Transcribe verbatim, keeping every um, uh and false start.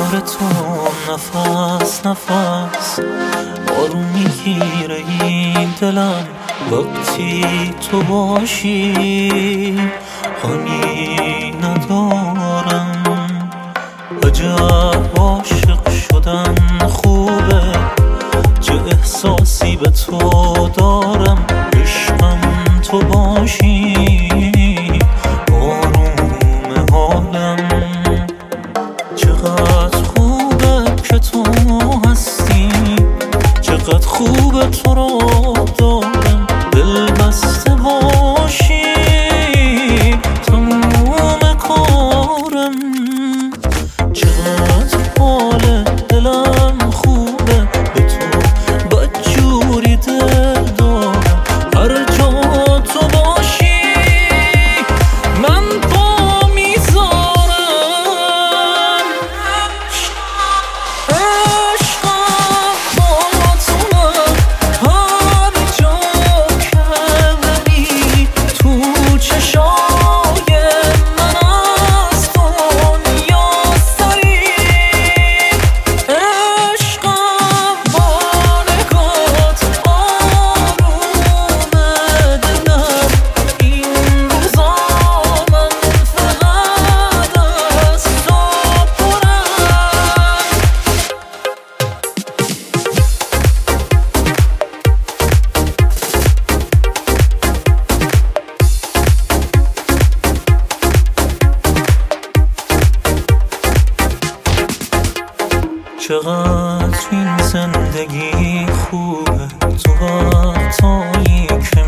کنار تو نفس نفس آروم میگیره این دلم وقتی تو باشی. هانی ندارم عجب عاشق شدن خوبه، چه احساسی به تو دارم. عشقم تو باشی آروم حالم. چقدر خوبه که تو هستی، چقدر خوبه تو رو دارم. دل بسته باشی تموم کارم. چقدر حال دلم خوبه، به تو بدجوری دل دارم. هر جا تو باشی من پا میذارم. عشقم با تو هر جا که بری تو چشای من از دنیا سری. عشقم با نگات آروم دلم. این روزا من فقط از تو پرم. چقدر این زندگی خوبه، تو وقتایی که